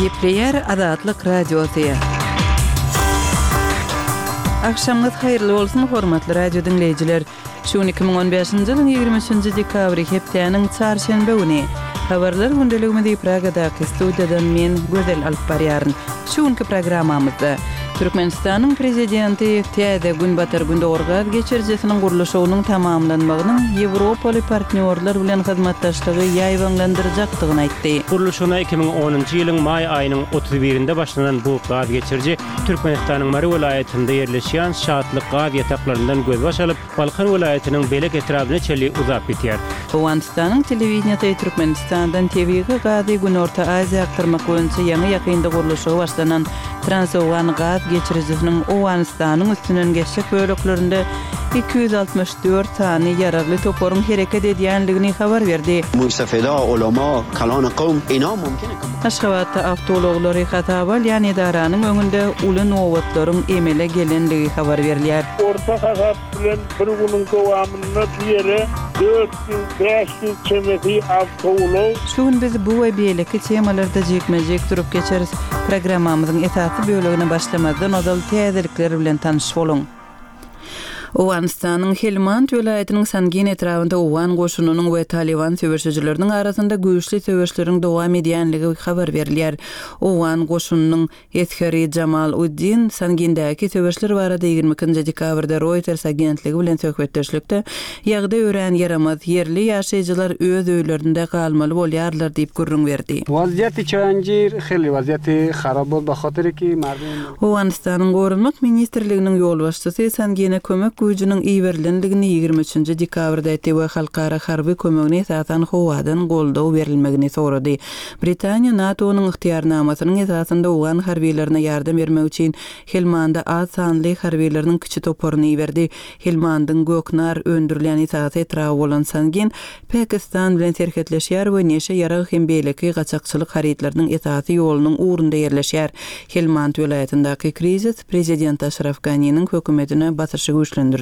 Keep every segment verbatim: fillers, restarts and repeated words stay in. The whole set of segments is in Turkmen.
Gepleyer Azatlyk Radiosu. Akşamınız hayırlı olsun hormatly radio dinleyijiler. Şu iki bin on beşinji ýylyň ýygrimi üçinji dekabry hepdeniň çarşembe güni habarlar gündeliginde Pragadaky studiýadan men Gözel alyp barýaryn. Şuňky programmamyzda Türkmenistanyň prezidenti Täze Günbatar Gündogurgaz geçirjesiniň gurulşynyň tamamlanmagynyň Ýewropaly partnerler bilen hyzmatdaşlygy ýaýbanlandyrjakdygyny aýtdy. Gurulşyna iki bin onuncu ýylyň may aýynyň otuz birinde başlanan bu gaz geçirji Türkmenistanyň Mary welaýatynda ýerleşýän şatlyk gaz ýataklaryndan gözbaş alyp, Balkan welaýatynyň belek etrabyna çeli uzap gitýär. Owanistan'yň telewiziýasy Türkmenistandan T V-ge gazy gün Orta Aziýa aktarmak boýunça ýa-ni ýakynda gurulşy başlanan Transowan gaz geçirjisiniň Owanistan'yň üstünden geçjek böleklerinde iki yüz altmış dört tany ýararly toporun hereket edýänligini habar berdi. Mustafida ulama kalan qawm ina mümkin. Aşgabatda awtologlary Hatabal ýani edaranyň öňünde uly nowatlaryň emele gelenligi habar berilýär. Orta Hatab bilen bir günüň dowamyna diýeri dört yüz beş yüz çemeti awtolog. Şuň biz bu we beýleki temalarda jekmejek durup geçeriz. Programmamyzyň esasy bölегine başlamazdan ozal täzelikler bilen tanyşyp bolun. Owanistan'yň Helmand welaýatynyň Sangin etrafynda Owan goşunynyň we Taliban söwüşçileriniň arasynda güýçli söwüşleriň dowam edýänligi habar berilýär. Owan goşunynyň eskeri Jamal Uddin Sangindäki söwüşler barada ýygrimi ikinji dekabrda Reuters agentligi bilen söhbetdeşlikde ýagdaý ören yaramaz yerli ýaşaýjylar öz öýlerinde galmaly bolýarlar diýip gurrun berdi. Waziýaty çaňjir, heli waziýaty harap bol bahatyryki mardum. Owanistan'yň gorunmak ministrliginiň ýol başçysy Sangine kömek güýjüniň iýerilendigini ýygrimi üçinji dekabrda aýtdy we halkara harby kömegine esasan howadan goldaw berilmegini sorady. Britaniýa NATO'nyň ykhtiyarnamasynyň esasynda Owan harbiýlerine ýardam bermek üçin Helmanda az sanly harbiýleriniň kiçi toporuny ýerdi. Helmandyň Göknar öndürilen esasy etrawy bolan Sangin Pakistan bilen terhetleşýär we neşe ýarag hem beýleki gaçakçylyk haritleriniň esasy ýolunyň ugrunda ýerleşýär. Helmand welaýatyndaky krizis prezident Ashraf Ghani'niň hökümetine batyrşy güýçlendirdi.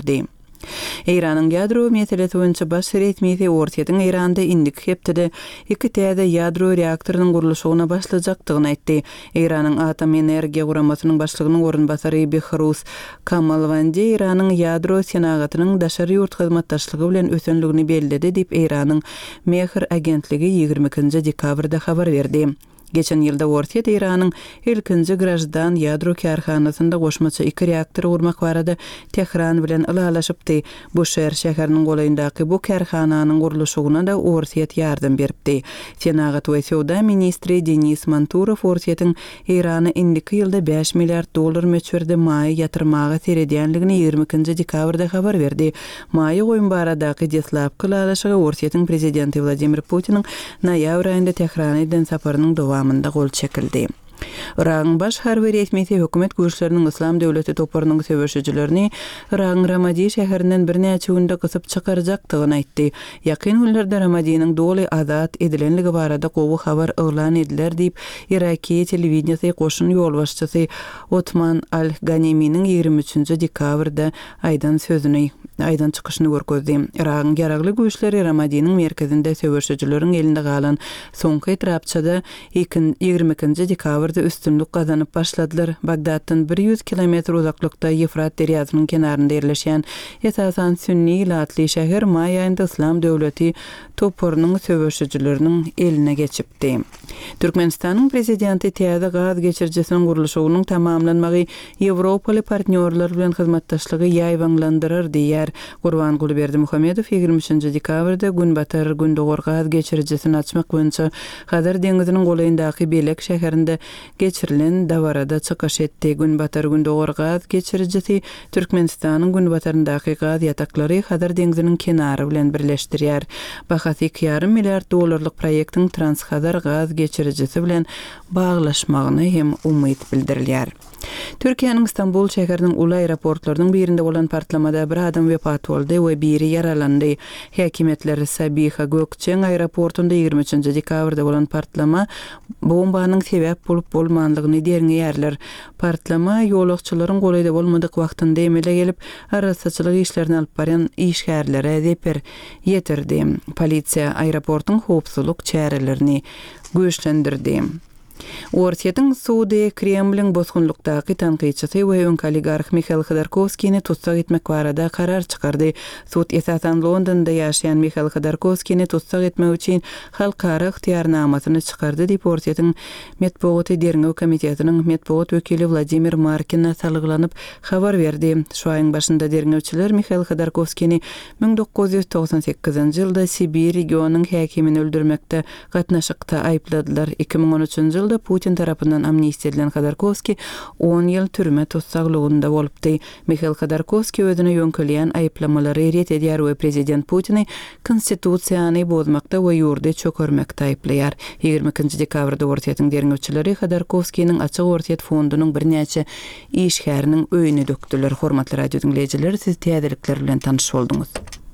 Iranyň ýadro meselesi boýunça baş resmiýeti ortaýatyň Iranda indik hepde iki täze ýadro reaktorynyň gurulşyna başlajakdygyny aýtdy. Iranyň atom energiýa guramasynyň başlygynyň orunbasary Behruz Kamalwandi Iranyň ýadro senagatynyň daşary ýurt hyzmatdaşlygy bilen ösenligini bellädi diýip Iranyň Mehr agentligi ýygrimi ikinji dekabrda habar berdi. Geçen ýylda ortaýat Iranyň ilkinji grajdan ýadro karhanasynda goşmaça iki reaktor urmak barada Tehran bilen ılalaşypdy. Bu şäher şäheriniň golaýyndaky bu karhananyň gurulşyna da ortaýat ýardam beripdi. Senagat we Sowda ministri Denis Manturov ortaýatyň Irany indiki ýylda beş milliard dollar meçberde maý ýatyrmaga seredýänligini ýygrimi ikinji dekabrda habar berdi. Maý goýun baradaky deslapky ılalaşygy ortaýatyň prezidenti Vladimir Putiniň noýabr aýynda Tehranyň saparynyň dowam amanda gol çekildi. Iran baş harby resmiýeti hökümet güýçleriniň Islam döwleti toparynyň söwüşçilerini Iran Ramadi şäherinden bir näçe günde gysyp çykarjakdygyny aýtdy. Ýakyn günlerde Ramadinyň doly azat edilenligi barada gowy habar elan ediler diýip Iraki telewiziýasy goşun ýol başçysy Otman Al-Ganiminiň ýygrimi üçinji dekabrda aýdan sözüni aýdan çykyşyny görkezdi. Iran ýaragly güýçleri Ramadinyň merkezinde söwüşçileriň elinde galan soňky etrapçada ýygrimi ikinji dekabrda üstünlük gazanyp başladylar. Bagdatdan bir yüz kilometr uzaklykda Ýefrat deriýasynyň kenarynda ýerleşýän esasan sünni latly şäher maý aýynda Islam döwleti toporunyň söwüşçileriniň eline geçipdi. Türkmenistanyň prezidenti Täze gaz geçirjesiniň gurulşynyň tamamlanmagy Ýewropaly partnerler bilen hyzmatdaşlygy ýaýbanlandyrar diýär. Gurban Gulberdi Muhammedow ýygrimi üçinji dekabrda Günbatar Gündogurgaz geçirjesini açmak boýunça Hazar deňiziniň golaýyndaky Belek şäherinde geçirilen dawarada çykyş etdi. Günbatar Gündogurgaz geçirjesi Türkmenistanyň Günbataryndaky gaz ýataklary Hazar deňiziniň kenary bilen birleşdirýär. Bahasy iki ýarym milliard dollarlyk proýektiň Transhazar gaz geçirjesi bilen baglaşmagyny hem umyt bildirilýär. Türkiýanyň Istanbul şäheriniň uly aeroportlarynyň birinde bolan partlamada bir adam wepat boldy we biri yaralandy. Häkimetler Sabiha Gökçen aeroportunda ýygrimi üçinji dekabrda bolan partlama bombanyň sebäp bolup bolmanlygyny derňýärler. Partlama ýolakçylaryň golayda bolmadyk wagtynda emele gelip arasaçylyk işlerini alyp barýan işgärlere zeper ýetirdi. Polisiýa aeroportyň howpsuzlyk çärelerini güýçlendirdi. Ortiýetiň Suudi Kremlin bozgunlukdaky tanqidçisi we öňki oligark Mikhail Khodorkovskiýni tutsak etmek barada karar çykardy. Suud esasan Londonda ýaşaýan Mikhail Khodorkovskiýni tutsak etmek üçin halkara ygtyýarnamasyny çykardy diýip Ortiýetiň Medeniýet Derneği komitetiniň medeniýet wekili Vladimir Markin salyglanyp habar berdi. Şu aýyň başynda derneğçiler Mikhail Khodorkovskiýni bin dokuz ýüz togsan sekizinji ýylda Sibir regionunyň häkimini öldürmekde gatnaşykda aýpladylar. iki bin on üçünji ýylda Putin tarapyndan amnistiýa edilen Khodorkovskiy on ýyl türme tutsaklygynda bolupdy. Mikhail Khodorkovskiy özüne ýönkeleýän aýplamalary ret edýär we prezident Putini konstitusiýany bozmakda we ýurdy çökermekde aýplaýar. ýygrimi ikinji dekabrda Ortiýetiň derneğçileri Khodorkovskiýniň açyk Ortiýet fondunyň birnäçe işgäriniň öýüne dökdiler. Hormatly radio dinleýijiler, siz täzelikler bilen tanyş bolduňuz.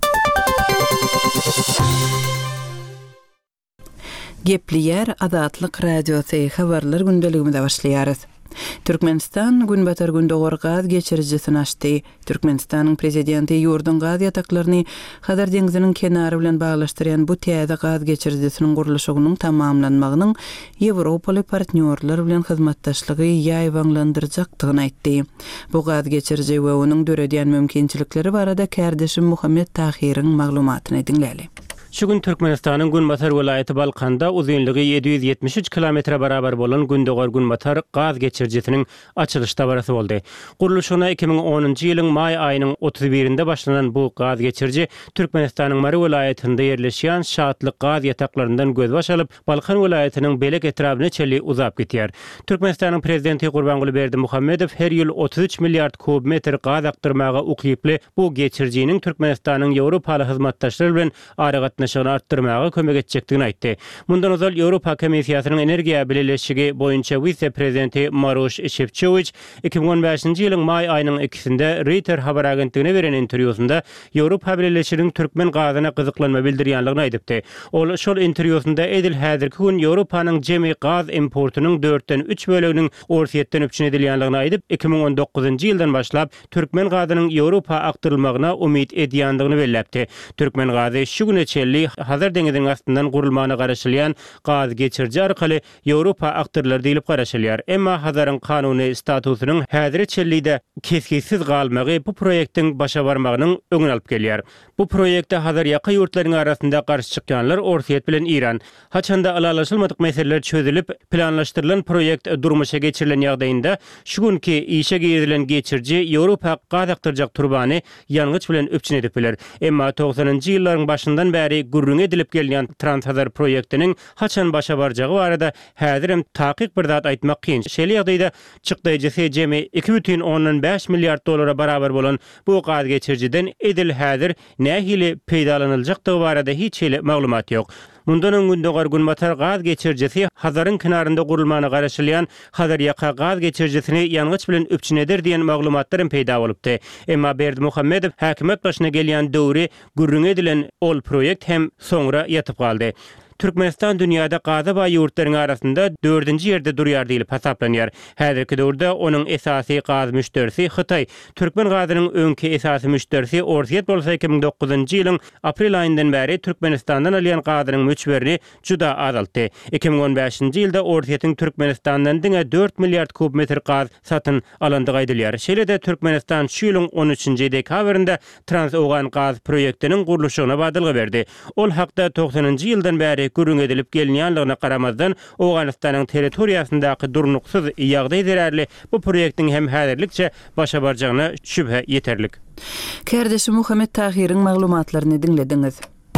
Gepliýär Azatlyk radiosy habarlar gündeligimizde başlaýarys. Türkmenistan günbatar gündogor gaz geçiricisini açdy. Türkmenistanyň prezidenti ýurdun gaz ýataklaryny Hazar deňiziniň kenary bilen baglaşdyrýan bu täze gaz geçiricisiniň gurulşygynyň tamamlanmagynyň Ýewropaly partnerler bilen hyzmatdaşlygy ýaýwanlandyrjakdygyny aýtdy. Bu gaz geçirici we onuň döredýän mümkinçilikleri barada kärdeşim Muhammed Tahiryň maglumatyny dinläli. Şu gün Türkmenistanyň Günbatar welaýaty Balkanda uzunlygy ýedi ýüz ýetmiş üç kilometre barabar bolan Gündogor Günbatar gaz geçiricisiniň açylyş tabarasy boldy. Gurulşyna iki bin onunji ýylyň may aýynyň otuz birinde başlanan bu gaz geçirici Türkmenistanyň Mary welaýatynda ýerleşýän şatlyk gaz ýataklaryndan gözbaş alyp Balkan welaýatynyň belek etrabyna çeli uzap gitýär. Türkmenistanyň prezidenti Gurbanguly Berdimuhammedow her ýyl otuz üç milliard kubmetre gaz aktyrmaga ukyply bu geçirjiniň Türkmenistanyň Ýewropaly hyzmatdaşlary bilen aragatnaşygyny artdyrmaga kömek etjekdigini aýtdy. Mundan ozal Ýewropa Komissiýasynyň energiýa bileşigi boýunça vice-prezidenti Maroš Šefčovič iki bin on beşinji ýylyň may aýynyň ikisinde Reuters habar agentligine beren interwýusunda Ýewropa bileşiginiň türkmen gazyna gyzyklanma bildirýänligini aýdypdy. Ol şol interwýusunda edil häzirki gün Ýewropanyň jemi gaz importunyň dörtden üç böleginiň Ortiýetden öpçün edilýänligini aýdyp iki bin on dokuzunji ýyldan başlap türkmen gazynyň Ýewropa aktyrylmagyna umyt edýändigini belläpdi. Türkmen gazy şu güne çelli Hazar deňiziniň astyndan gurulmana garaşylýan gaz geçirji arkaly Ýewropa aktyrlary diýilip garaşylýar. Emma Hazaryň kanuny statusynyň häzir çellide keskisiz galmagy bu proýektiň başa barmagynyň öňüne alyp gelýär. Bu proýekde Hazar ýaka ýurtlaryň arasynda garşy çykýanlar Ortiýet bilen İran. Haçanda alalaşylmadyk meseleler çözülip planlaşdyrylan proýekt durmuşa geçirilen ýagdaýynda şu günki işe girilen geçirji Ýewropa gaz aktyrjak turbany ýangıç bilen öpçün edip biler. Emma togsanynjy ýyllaryň başyndan bäri gurrun edilip gelýän Transhazar proýektiniň haçan başa barjagy barada häzirim takyk bir zat aýtmak kyn. Şeýle ýagdaýda çykdyjy jemi iki бүтүn on beş milliard dollara barabar bolan bu gaz geçirjiden edil häzir nähili peýdalanyljakdygy barada hiç hele maglumat ýok. Mundan öňünde Günbatar gaz geçirjisi Hazaryň kenarynda gurulmana garaşylýan Hazar ýaka gaz geçirjisini ýangıç bilen öpçün eder diýen maglumatlaryň peýda bolupdy. Emma Berdimuhammedow häkimet başyna gelýän döwri gurrun edilen ol proýekt hem soňra ýatyp galdy. Türkmenistan dünýäde gaza baý ýurtlaryň arasynda dördünji ýerde durýar diýilip hesaplanýar. Häzirki döwürde onuň esasy gaz müşterisi Hytaý. Türkmen gazynyň öňki esasy müşterisi Ortiýet bolsa iki bin dokuzunji ýylyň aprel aýyndan bäri Türkmenistandan alýan gazynyň müçberini juda azaltdy. iki bin on beşinji ýylda Ortiýetiň Türkmenistandan diňe dört milliard kubmetr gaz satyn alandygy aýdylýar. Şeýle-de Türkmenistan şu ýylyň on üçünji dekabrynda Transogan gaz proýektiniň gurulşygyna badylgy berdi. Ol hakda togsanynjy ýyldan bäri gurrun edilip gelýänligine garamazdan Owganystanyň territoriýasyndaky durnuksuz ýagdaý zerärli bu proýektiň hem häzirlikçe başa barjagyna şübhe ýeterlik. Kärdeşim Muhammed Tahiryň maglumatlaryny dinlediňiz.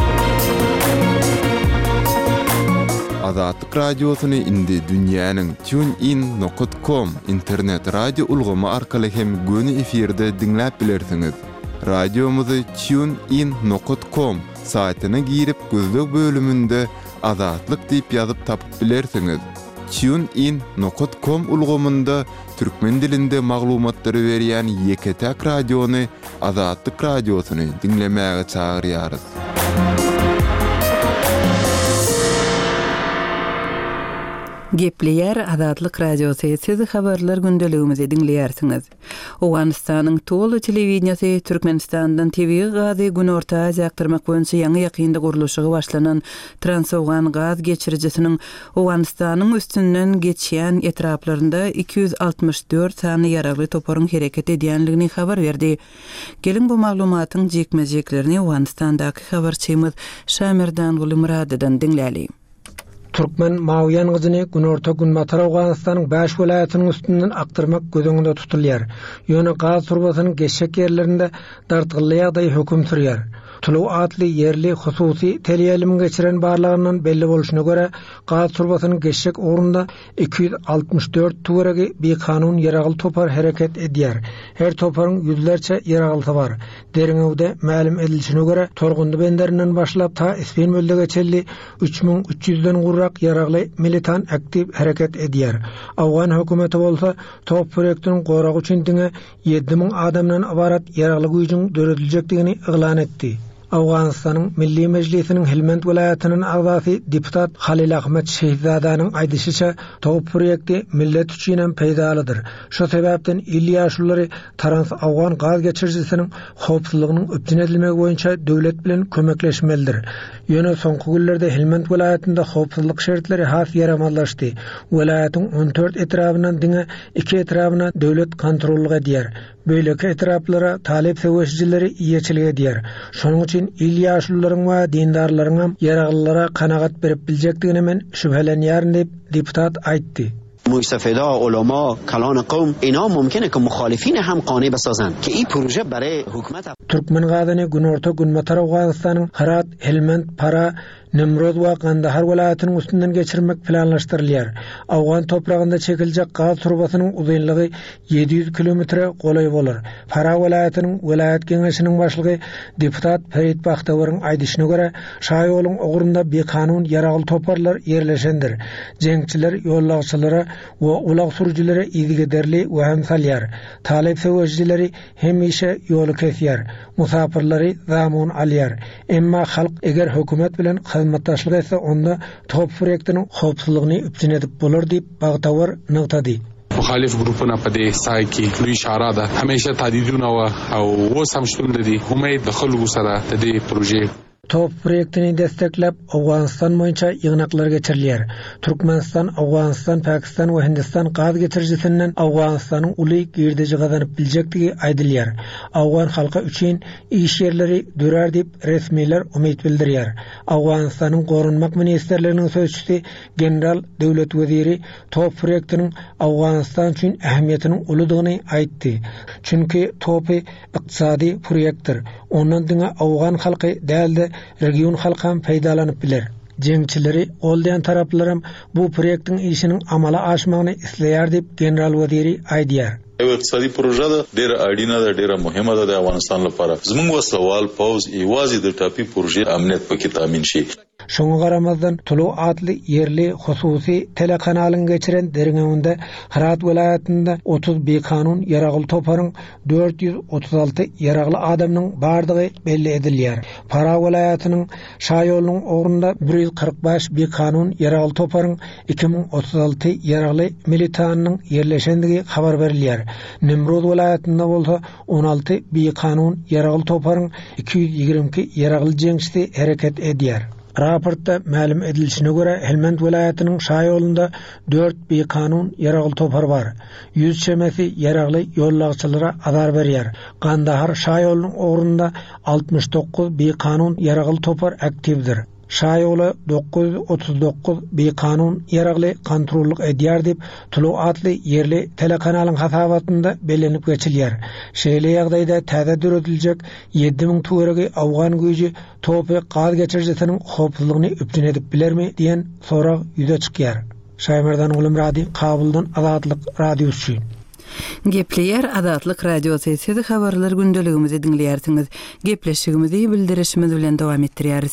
Azatlyk radiosyny indi dünýäniň TuneIn nokta com internet radio ulgamy arkaly hem göni efirde dinläp bilersiňiz. Radiomuzy TuneIn nokta com saýtyna girip gözlük bölümünde Azatlyk diýip ýazyp tapyp bilersiňiz. TuneIn nokta com ulgamynda türkmen dilinde maglumatlary berýän ýeketäk radiony Azatlyk radiosyny dinlemäge çagyrýarys. Gepleyer Azatlyk Radiosu sizi habarlar gündeligimizi dinleýärsiňiz. Owganystanyň Tolu telewizionyasy Türkmenistandan T V gazy gün orta ýaktyrmak boýunça ýangy ýakynda gurulşy başlanan Transowgan gaz geçiricisiniň Owganystanyň üstünden geçýän etraplarynda iki yüz altmış dört sany ýaragly toparyň hereket edýänligini habar berdi. Gelin bu maglumatyň jekmejeklerini Owganystandaky habarçymyz Şamerdan Gulumradydan dinläli. Türkmen Mawyan gyzyny günorta gün Matar Awganystanyň beş welaýatynyň üstünden aktyrmak gözüňinde tutulýar. Ýöne gaz turbasynyň geçşek ýerlerinde dartgyllyýagdaý höküm sürýär. Tulu atly yerli hususy teleýelim geçiren barlygyndan belli boluşyna görä gaz turbasynyň geçşek orunda iki yüz altmış dört tuweregi bir kanun ýaragly topar hereket edýär. Her toparyň yüzlerçe ýaraglysy bar. Deriňewde ma'lum edilişine görä Torgundy benderinden başlap ta Ispen möldegeçelli üç bin üç yüzden gurrak ýaragly militan aktiv hereket edýär. Awgan hökümeti bolsa top proýektiniň goragy üçin diňe yedi min adamdan ibarat ýaragly güýjüň döredilýekdigini eglan etdi. Awganystanyň Milli Mejlisiniň Helmand welaýatynyň agzasy deputat Halil Ahmet Şehzadanyň aýdysýça top proýekti millet üçin peýdalydyr. Şo sebäpden il ýaşulary Trans Awgan gaz geçiricisiniň howpsuzlygynyň öpdün edilmegi boýunça döwlet bilen kömekleşmelidir. Ýöne soňky günlerde Helmand welaýatynda howpsuzlyk şertleri has ýaramazlaşdy. Welaýatyň on dört etrabyndan diňe iki etrabyna döwlet kontrollyk edýär. Böyleki etraplara talep seweşijileri iýeçilik edýär. Şonuň üçin il ýaşullaryň we dindarlaryň ýaraglylara kanagat berip biljekdigine men şüphelenýärm diýip deputat aýtdy. مستفیدا علما کلان قوم اینا ممکنه که مخالفین هم قانع بسازن که این پروژه برای حکومت Türkmen gazyny gün orta gün Matar Awganystanyň Herat, Helmand, Para, Nimrod we Gandahar welaýatynyň üstünden geçirmek planlaşdyrylýar. Awgan topragynda çekiljek gaz turbasynyň uzunlygy yedi yüz kilometre golay bolar. Para welaýatynyň welaýat geňeşiniň başlygy deputat Ferit Bahtawaryň aýdyşyna görä, şaýolyň ogurunda bir kanun ýaragly toparlar ýerleşendir. Jeňçiler ýollagçylara we ulaq sürüjilere ýygyderli we hem salýar. Talep sewejileri hemişe ýoly kesýär. Musafirleri zamun alýar. Emma halk eger hökümet bilen hyzmatdaşlyk etse onda top proýektiniň howpsuzlygyny üpjün edip bolar diýip Bagtawar nagtady. مخالف گروپونه په دې سای کې لوی اشاره ده همیشه تهدیدونه او اوس هم شتون دي امید د خلکو سره د دې پروژې Top proýektini desteklep Awganystan boýunça ýygnaklar geçirilýär. Türkmenistan, Awganystan, Pakistan we Hindistan gaz geçiricisinden Awganystanyň uly girdiji gazanyp biljekdigi aýdylýar. Awgan halka üçin iş ýerleri dürer diýip resmiler umyt bildirýär. Awganystanyň gorunmak ministrliginiň sözçüsi general döwlet weziri top proýektiniň Awganystan üçin ähmiýetiniň ulydygyny aýtdy. Çünki topy ykdysady proýektdir. Ondan diňe Awgan halky dälde region halkam peýdalanyp biler. Jeňçileri oldayan taraplarym bu proýektiň işiniň amala aşmagyny isleýär diýip general weziri aýdýar. اقتصادي پروژه ده ډیره اړینه ده ډیره مهمه ده د افغانستان لپاره زموږ وسوال پوز ایوازي د ټاپي پروژې امنیت پکې تامین شي. Şoňa garamazdan Tulu atly yerli hususy telekanalyň geçiren deriňewinde Herat welaýatynda otuz bir kanun ýaragly toparyň dört yüz otuz alty ýaragly adamnyň bardygy belli edilýär. Para welaýatynyň şaýolyň ogurunda bir yüz kırk beş bir kanun ýaragly toparyň iki bin otuz alty ýaragly militanyň ýerleşendigi habar berilýär. Nimrod welaýatynda bolsa on alty bir kanun ýaragly toparyň iki yüz ýigirme iki ýaragly jeňçisi hereket edýär. Raportda ma'lum edilişine göre Helmand welaýatynyň şaýolunda dört bir kanun ýaragly topar bar. yüz çemesi ýaragly ýollagçylara azar berýär. Gandahar şaýolunyň ogurunda altmış dokuz bir kanun ýaragly topar aktivdir. Şaýoly dokuz yüz otuz dokuz bir kanun ýaragly kontrollyk edýär diýip Tulu atly yerli telekanalyň hasabatynda bellenip geçilýär. Şeýle ýagdaýda täze dürediljek yedi min tuweregi Awgan güýji topy gaz geçiricisiniň howpsuzlygyny üpjün edip bilermi diýen sorak ýüze çykýar. Şaýmerdan Gulumrady, Kabuldan Azatlyk radiosu. Gepleyer Azatlyk radiosu sizi habarlar gündeligimizi dinleýärsiňiz. Gepleşigimizi bildirişimiz bilen dowam etdirýäris.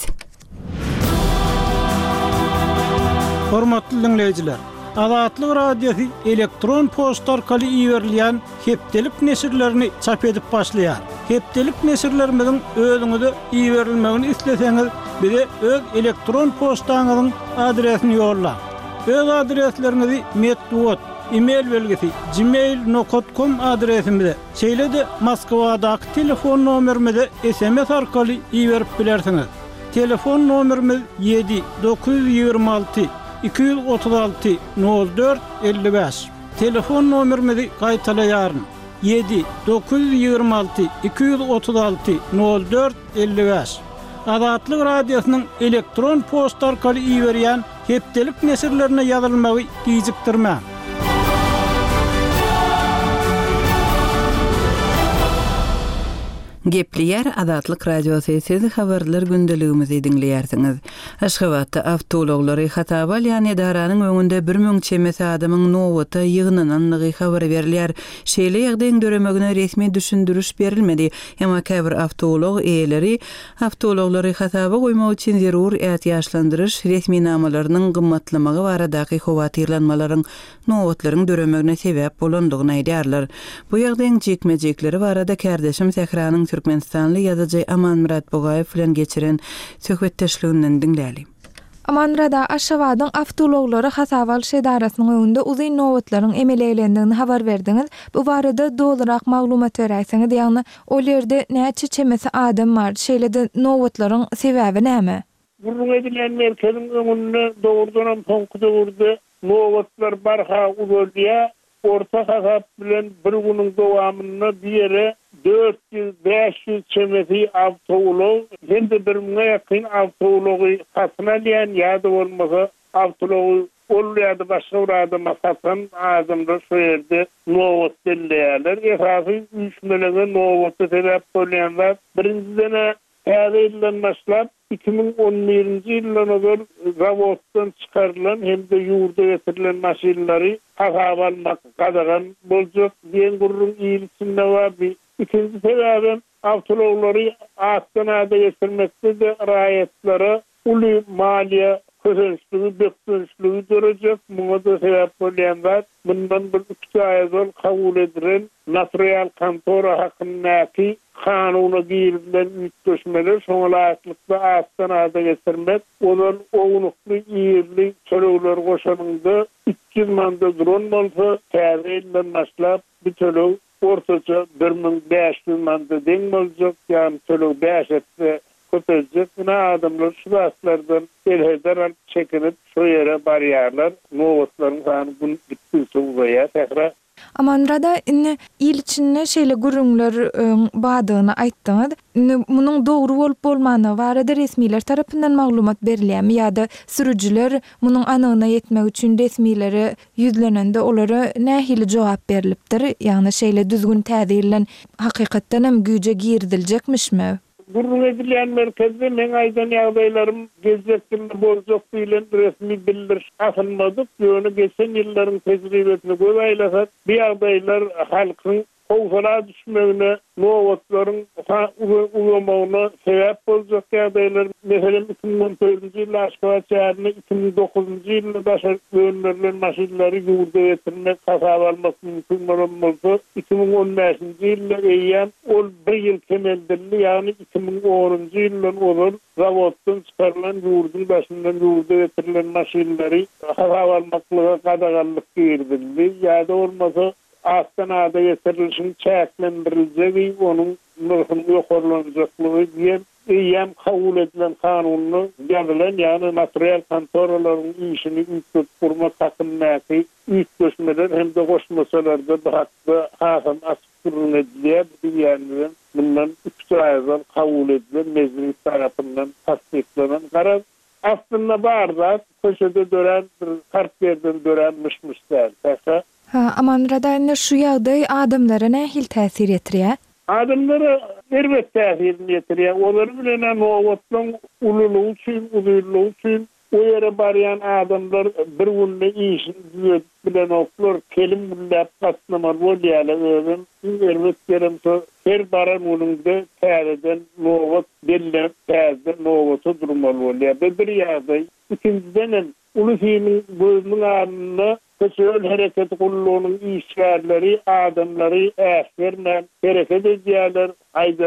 Hormatly dinleyijiler, Azatlyk radiosu elektron posta orkaly iýerilýän hepdelik nesirlerini çap edip başlaýar. Hepdelik nesirlerimizin özüňize iýerilmegini isleseňiz, bize öz elektron postaňyzyň adresini ýolla. öz adreslerinizi metduat e-mail belgesi gmail nokta com adresimizde şeýle-de Moskwadaky telefon nomerimizde S M S arkaly iýerip bilersiniz. Telefon nomerimiz yedi dokuz yüz yirmi altı iki yüz otuz altı nol dört elli beş. Telefon nomerimizi gaýtalaýaryn. yedi dokuz yüz yirmi altı iki yüz otuz altı nol dört elli beş. Azatlyk radiosynyň elektron posta arkaly iýerýän hepdelik nesirlerine ýazylmagy gijikdirmä. Gepleýär Azatlyk radiosy sizi habarlar gündeligimizi dinleýärsiňiz. Aşgabatda awtologlary hataba ýani edaranyň öňünde bir müň çemesi adamyň nowaty ýygnananlygy habar berilýär. Şeýle ýagdaýyň döremegine resmi düşündürüş berilmedi. Emma käbir awtolog eýleri awtologlary hataba goýmak üçin zerur ätýaşlandyryş resmi namalarynyň gymmatlamagy baradaky howatyrlanmalaryň nowatlaryň döremegine sebäp bolandygyny aýdýarlar. Bu ýagdaýyň jekmejekleri barada kärdeşim Sehranyň Türkmenistanly ýazyjy Aman Murat Bogaýew bilen geçiren söhbetdeşliginden dinläli. Aman Rada Aşgabatyň awtologlary hasaba alyş edarasynyň öňünde uzyn nowatlaryň emeleylendigini habar berdiňiz. Bu barada dolarak maglumat beräýsiňiz, ýagny ol ýerde näçe çemesi adam bar, şeýle-de nowatlaryň sebäbi näme? Burun edilen merkezin öňünde dogurdan tonkuda urdy. Nowatlar barha ulýa, orta hasap bilen bir günüň dowamyna diýere dört yüz beş yüz çemesi awtolog, hem-de bir müňe ýakyn awtology hatnalyan ýa-da bolmasa awtology olýardy başga bir adama satan adamlar şu ýerde nowat belleýärler. Esasy üç melege nowat sebäp bolýanlar. Birinjidene täzeýden başlap iki bin on birinji ýylyna zawoddan çykarylan hem-de ýurda getirilen maşinleri hasap almak gadagan boljak diýen gurrun iýilsinde bar. İkinci sebäbim awtologlary atdanada getirmekde de raýatlary uly maliýe kösünçlügi, beklençligi görejek. Muňa da sebäp bolýanlar. Bundan bir iki aýdan kabul edilen notarial kontora hakyndaky kanuny giýilen üýtgeşmeler şoňa laýyklykda atdanada getirmek, olar oňlukly ýerli tölegler goşanynda iki yüz manda dron bolsa, täzeýden başlap bir töleg ortaça bir min beş yüz manda deň boljak, ýani töleg beş etde köpeljek. Buna adamlar şu baslardan elheder alyp çekilip şu ýere barýarlar. Nowatlaryň sany gün gitdi soňra täkrar. Aman Rada indi il içinde şeýle gurrunlar badygyny aýtdyňyz. Munyň dogry bolup bolmanyny barada resmiler tarapyndan maglumat berilýärmi ýa-da sürüjiler munyň anygyna ýetmek üçin resmileri ýüzlenende olara nähili jogap berilipdir? Ýagny şeýle düzgün täzirlen hakykatdan hem güýje girdiljekmişmi? Gurrun edilen merkezde men aýdan ýagdaýlarym gezekinde boljak diýilen resmi bildiriş asylmadyk. Ýöne geçen ýyllaryň tejribesini göz aýlasak, bu ýagdaýlar halkyň howsala düşmegine, nowatlaryň ulamagyna sebäp boljak ýagdaýlar. Meselem iki bin on dördünji ýyl Aşgabat şäherine iki bin dokuzunji ýylda başa gönderilen maşinleri ýurda getirmek, hasap almak mümkin bolsa, iki bin on beşinji ýylda eýýän ol bir ýyl kemeldirli, ýani iki bin onunji ýyldan olur zawoddan çykarylan ýurdun başyndan ýurda getirilen maşinleri hasap almaklyga gadaganlyk girdildi. Ýa-da bolmasa atdanada getirilişin çäklendiriljegi, onuň nurhun ýokarlanjaklygy diýen eýem kabul edilen kanuny ýazylan, ýani notarial kontoralaryň işini üýtgep gurmak hakyndaky üýtgeşmeler hem-de goşmasalarda bu hakda hasam asyp edilýär diýenler. Bundan üç aýdan kabul edilen meclis tarapyndan tasdiklenen garaz. Aslında barda köşede dören bir kartberden dörenmişmişler. Täze Ha, Aman Rada şu ýagdaý adamlara nähil täsir etdirýär? Adamlara elbet täsir etdirýär. Olar bilen nowatlaryň ululugy üçin, uzunlygy üçin o ýere barýan adamlar bir günde işini bilen oklar kelim bilen gatnamar bolýarlar. Özüm elbet geremse her baran ulunda täzeden nowat bellep, täze nowaty durmaly bolýar. Bir ýagdaý ikinciden ulu fiilin gözüniň anına köçöl hereket kulluğunun işgärleri, adamları äsgermen hereket edýärler, aýdaly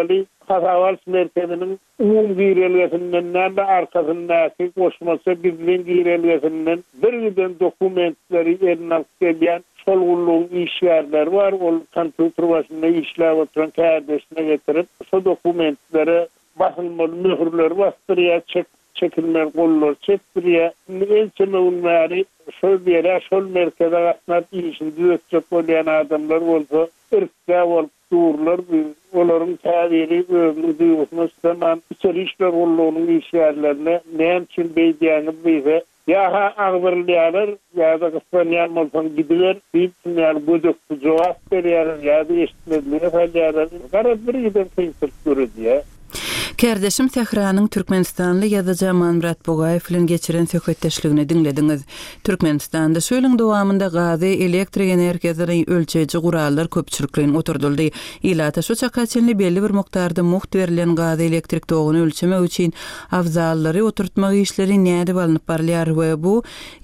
Hasaval merkezinin umum giyrelgesinden näme arkasındaki koşması bizden giyrelgesinden birden dokumentleri eline alıp gelýän şolgulluğun işyerler var. Ol kompüter başında işläp oturan kardeşine getirip şu dokumentleri basılmalı mühürler bastırıya çek çekilmeyen kollar çektiriye elçeme unmari şol bir yere şol merkeze gasnat işini düzecek olan adamlar olsa ırkta olup dururlar. Onların taviri özünü duyusunu zaman içeri işler olduğunun işyerlerine ne için beydiyanı bize ya ağırlayalar ya da kıskanyan olsan gidiler deyip yani böcekli cevap veriyorlar ya da eşitmediler falyalar. Garip bir giden kıyısırk görüldü ya. Kardeşim Tehranyň Türkmenistanly ýazyjy Murat Bogaýew bilen geçiren söhbetdeşligini dinlediňiz. Türkmenistanda şöýleň dowamında gazy elektrik energiýasyny ölçeji gurallar köpçülikliň oturdyldy. Ilata şu çakaçynly belli bir mukdarda muht berilen gazy elektrik doguny ölçemek üçin awzallary oturtmak işleri näde balynyp barýar we bu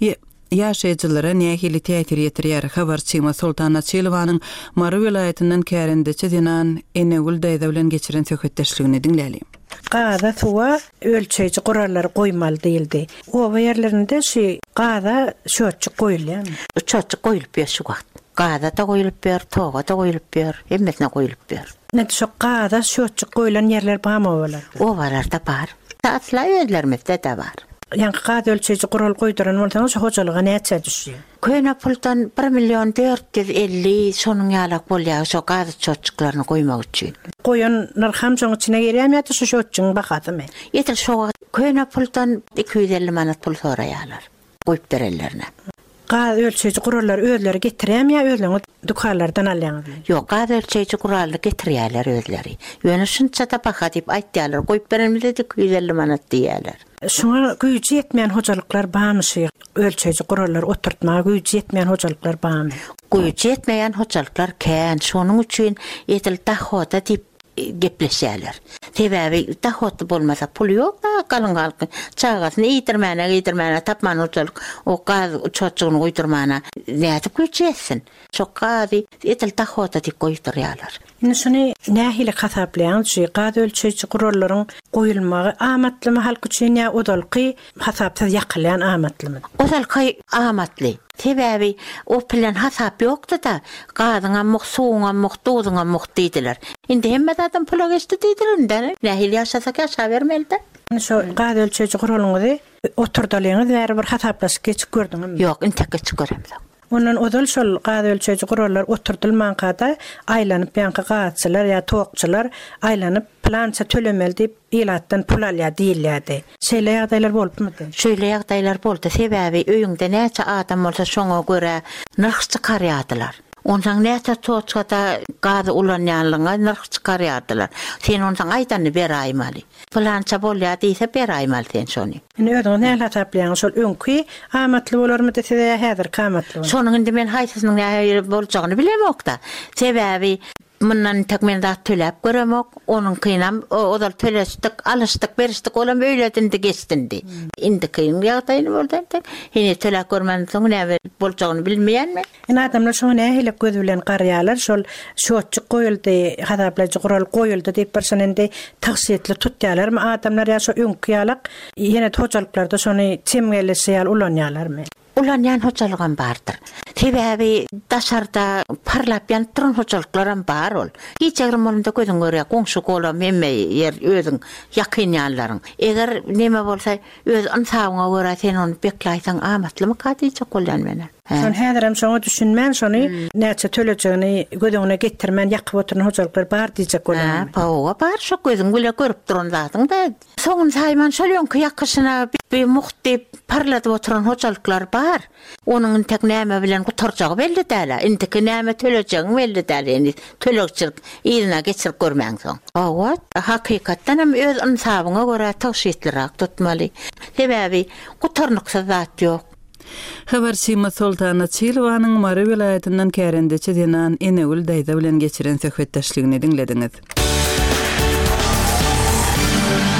ýaşaýjylara nähili täsir ýetirýär. Habarçyma Sultana Çylwanyň Mary welaýatynyň kärendeçi dinan Enegül daýda bilen geçiren söhbetdeşligini dinläli. Gaza suwa ölçeji gurallar goýmaly diýildi. O ýerlerinde şu gaza şöççü goýulýar. Şöççü goýulyp ber şu wagt. Gaza da goýulyp ber, toga da goýulyp ber, hemmesine goýulyp ber. Näde şu gaza şöççü goýulan ýerler barmy bolar? O barlarda bar. Tatla ýerlerimizde de bar. Yani gaza ölçeji gural goýduran bolsaňyz hojalyga näçe düşýär? Köýne puldan bir milyon dört yüz elli şonuň ýalak bolýar şu gaza şöççüklaryny goýmak üçin. Goýanlar ham şoň içine girýärmi ýa-da şu şöççüň bakadymy? Ýetir şu köýne puldan iki yüz elli manat pul soraýarlar. Goýup bererlerine. Gaza ölçeji gurallar özleri getirýärmi ýa özleňiz dukanlardan alýaňyz? Ýok, gaza ölçeji gurallar getirýärler özleri. Ýöne şunça da baka diýip aýtýarlar, goýup beremizde iki yüz elli manat diýerler. Şuna güýji ýetmeýän hojalyklar barmy? Ölçeji gurallar oturtmagy güýji ýetmeýän hojalyklar barmy? Güýji ýetmeýän hojalyklar kän, şonuň üçin etil tahota diýip gepleşýärler. Sebäbi tahota bolmasa pul ýok da galyň halky çagasyny ýitirmäne ýitirmäne tapman hojalyk o gaz çotçugyny goýdurmana näde güýji ýetsin. Çok gadi etil tahota diýip goýdurýarlar. Indi şunu nähili hasaplayan şu gaza ölçeji gurallaryň goýulmagy amatlymy halk üçin ýa odalky hasapsız ýakylýan amatlymy? Odalky amatly. Sebäbi o bilen hasap ýokdy da gazyňa muh, suwuňa muh, duzyňa muh diýdiler. Indi hemme adam pula geçdi diýdiler. Nähili ýaşasak ýaşa bermeli-de. Şu gaza ölçeji guralyňyzy oturdalyňyz bäri bir hasaplaşyp geçip gördüňmi? Ýok, indi geçip göremdim. Ondan odal şol gaza ölçeji gurallar oturdylman kada aýlanyp ýanky gaççylar ýa tokçular aýlanyp plança tölemeli diýip ilatdan pul alýar diýilýärdi. Şeýle ýagdaýlar bolupmy? Şeýle ýagdaýlar boldy. Sebäbi öýüňde näçe adam bolsa şoňa görä narh çykarýardylar. Ondan näçe tokçada gaza ulanýanlygyna narh çykarýardylar. Sen ondan aýdany beraýmaly. Plança bolýar diýse beraýmaly sen şonu. Indi öňe näle hasaplaýan şol öňki amatly bolarmy desä häzir kamatly. Şonuň indi men haýsysynyň näme boljagyny bilemokda. Sebäbi mundan takmen da töläp göremek, onun kynam odal töleşdik, alışdyk, berişdik, olam öýledindi, geçdindi. Indi kyn ýagdaýy boldy. Hini töläp görmenden soň näme boljagyny bilmeýänmi? Indi adamlar şo nähili göz bilen garýarlar, şol şoççy goýuldy, hasaplaýjy gural goýuldy diýip birşenendi taksitli tutýarlarmy? Adamlar ýa şo öňki ýalak ýene hojalyklarda şonu çemgelişýär ulanýarlarmy? Ulanýan hojalygam bardyr. Sebäbi daşarda parlap ýantyran hojalyklar bar ol. Hiçbir molunda gözüň görýär, goňşy golam emme ýer özüň ýakynýanlaryň. Eger näme bolsa öz ansawyňa görä sen onu beklaýsaň amatlymy gadyjak bolýan menen. Şon häzirem şoňa düşünmän şonu näçe tölejegini gözüňe getirmän ýakyp oturan hojalyklar bar diýjek bolýan. Ha, o bar şo gözüň bile görüp duran zatyň da. Soňun saýman şol ýonky ýakyşyna bir muhty parlap oturan hojalyklar bar. Onuň tek näme bilen gutarjagy belli däl. Indiki näme tölejegi belli däl. Indi tölekçilik ýerine geçirip görmäň soň. Awat, hakykatdan hem öz ansabyňa görä taşytlyrak tutmaly. Sebäbi gutarnyksa zat ýok. Habarçyma Sultana Çylwanyň Mary welaýatynyň kärendeçi dinan Enegül daýda bilen geçiren söhbetdeşligini dinlediňiz.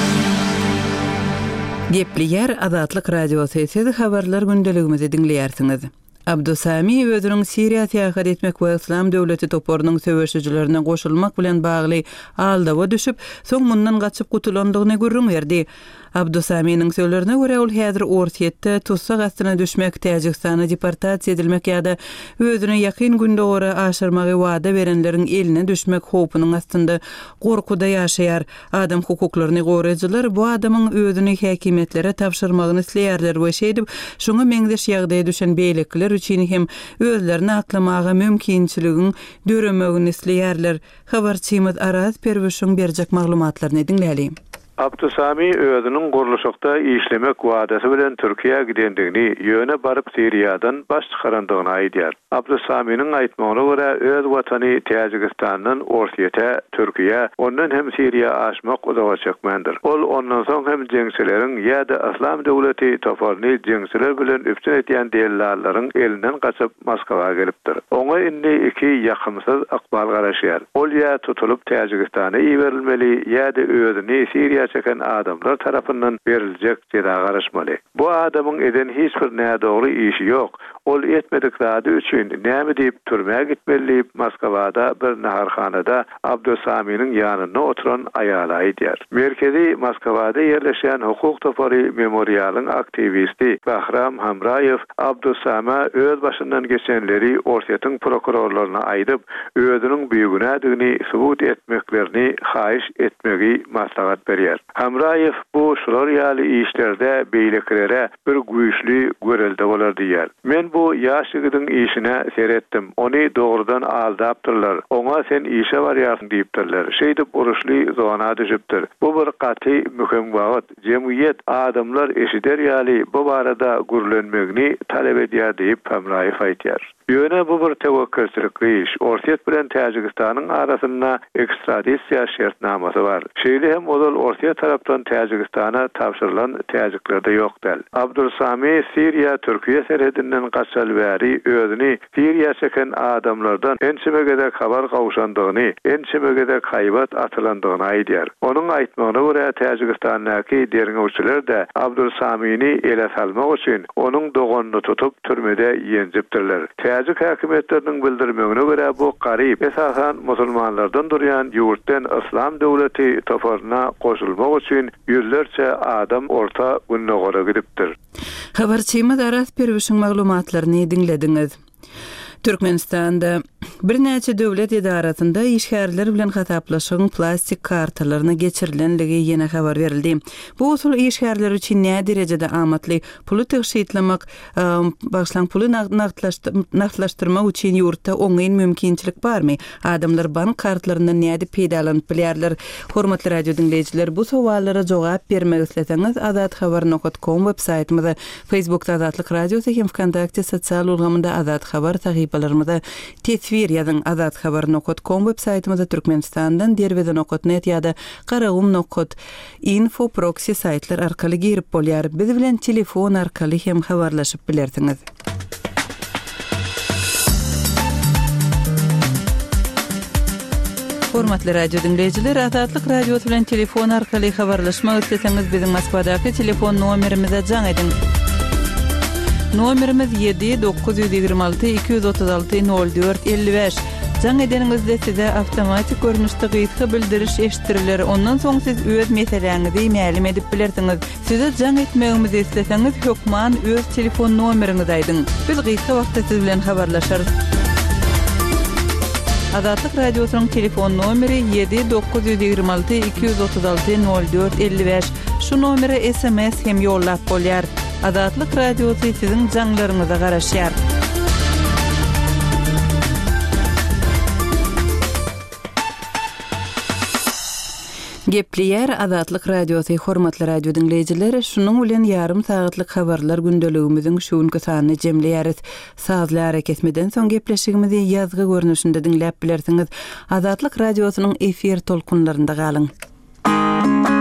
Gepli yer Azatlyk radio sesiýeti habarlar gündeligimizi dinleýärsiňiz. Abdusami özünün Siriya tähir etmek we İslam döwleti toporunyň söwüşçilerine goşulmak bilen bagly aldawa düşüp, soň mundan gaçyp gutulandygyny görürlerdi. Abdusami'nin sözlerine göre ol häzir ortiyette tutsak astyna düşmek, Täjikistana deportasiya edilmek ýa-da özüne ýakyn günde ora aşyrmagy wada berenleriň eline düşmek howpunyň astynda gorkuda ýaşaýar. Adam hukuklaryny goraýjylar bu adamyň özüni häkimetlere tapşyrmagyny isleýärler we şeýdip, şoňa meňdeş ýagdaýa düşen beýlekler üçin hem özlerini aklamaga mümkinçiligiň döremegini isleýärler. Habarçymyz Araz Perwişiň berjek maglumatlaryny dinläýäli. Abdusami özünün guruluşykda işlemek wadasy bilen Türkiýe gidendigini, ýöne baryp Siriýadan baş çykarandygyny aýdýar. Abdusami'nin aýtmagyna görä, öz watany Täjikistanyň ortiýete Türkiýe, ondan hem Siriýa aşmak uzaga çekmendir. Ol ondan soň hem jeňçileriň ýa-da İslam döwleti toparyny jeňçiler bilen üpsün etýän delillerin elinden gaçyp Moskwaga gelipdir. Oňa indi iki ýakymsyz akbal garaşýar. Ol ýa tutulup Täjikistana iberilmeli, ýa-da özüni Siriýa çeken adamlar tarafından verilecek ceza garaşmaly. Bu adamın eden hiç bir näme dogry işi yok. Ol etmedikleri üçin näme diýip türmäge gitmeli, Moskwada bir naharhanada Abdusami'nin ýanyna oturan aýal aýdýar. Merkezi Moskwada ýerleşen hukuk topary memorialyň aktivisti Bahram Hamrayev Abdusama öz başyndan geçenleri ortiýetin prokurorlaryna aýdyp, özüniň büyügünädigini subut etmeklerini haýyş etmegi maslahat berýär. Hamrayev bu şular ýaly işlerde beýleklere bir güýçli görelde bolar diýär. Men bu ýaşygydyň işine seretdim. Ony dogrudan aldapdyrlar. Oňa sen işe barýarsyň diýipdirler. Şeýdip uruşly zona düşüpdir. Bu bir gaty mühim wagt. Jemgyýet adamlar eşider ýaly bu barada gürlenmegini talep edýär diýip Hamrayev aýtýar. Ýöne bu bir tewakkülçilikli iş. Ortiýet bilen Täjikistanyň arasynda ekstradisiýa şertnamasy bar. Şeýle hem ol ortiýa tarapdan Täjikistana tapşyrylan täjiklerde ýokdal. Abdusami Siriýa Türkiýe serhedinden gaçal bäri özüni Siriýa çeken adamlardan ençemegede habar gawşandygyny, ençemegede haýbat atylandygyny aýdýar. Onuň aýtmagyna görä Täjikistanyňky derňewçiler de Abdusami'ni ele salmak üçin onuň doganyny tutup türmede ýenjipdirler. Täjik häkimetleriniň bildirmegine görä bu garyp esasan musulmanlardan durýan ýurtdan İslam döwleti toparyna goşulmak üçin ýüzlerçe adam orta günnogara gidipdir. Habarçymyz Aras Perwişiň maglumatlaryny dinlediňiz. Türkmenistanda bir näçe döwlet edarasynda işgärler bilen hataplaşyň plastik kartalaryny geçirilenligi ýene habar berildi. Bu usul işgärler üçin näme derejede amatly, puly täşitlemek, başlan puly nagtlaşdyrmak üçin ýurtda oňaýyn mümkinçilik barmy? Adamlar bank kartlaryndan näde peýdalanyp bilýärler? Hormatly radio dinleýijiler, bu sowallara jogap bermek isleseňiz azat habar nokta com web saytymyzda, Facebookda Azatlyk Radiosu hem Wkontakte sosial ulgamynda Azat Habar sahypalarymyzda tesvir ýazyň azat habar nokta com web saytymyzda Türkmenistandan derwede nokta net ýa-da garagum nokta info proxy saytlar arkaly girip bolýar. Biz bilen telefon arkaly hem habarlaşyp bilersiňiz. Hormatly radio dinleýijiler, Azatlyk Radiosu bilen telefon arkaly habarlaşmak isleseňiz biziň Moskvadaky telefon nomerimize jaň edin. Nomerimiz yedi dokuz yüz ýygrima alty iki yüz otuz alty nol dört elli beş. Jaň edeningizde size awtomatik görnüşde gyýytga bildiriş eşitiriler. Ondan soň siz öz meseleňizi ma'lum edip bilersiňiz. Size jaň etmegimizi isleseňiz hökman öz telefon nomeriňizi aýdyň. Biz gyýytga wagtda siz bilen habarlaşarys. Azatlyk Radiosunyň telefon nomeri yedi dokuz yüz ýygrima alty iki yüz otuz alty nol dört elli beş. Şu nomere S M S hem ýollap bolýar. Azatlyk Radiosu siziň jaňlaryňyza garaşýar. Gepleýär Azatlyk Radiosu hormatly radio dinleýijiler, şunuň bilen ýarym sagatlyk habarlar gündeligimiziň şuňky sanyny jemleýäris. Sazly hareketmeden soň gepleşigimizi ýazgy görnüşinde dinläp bilersiňiz. Azatlyk Radiosunyň efir tolkunlarynda galyň.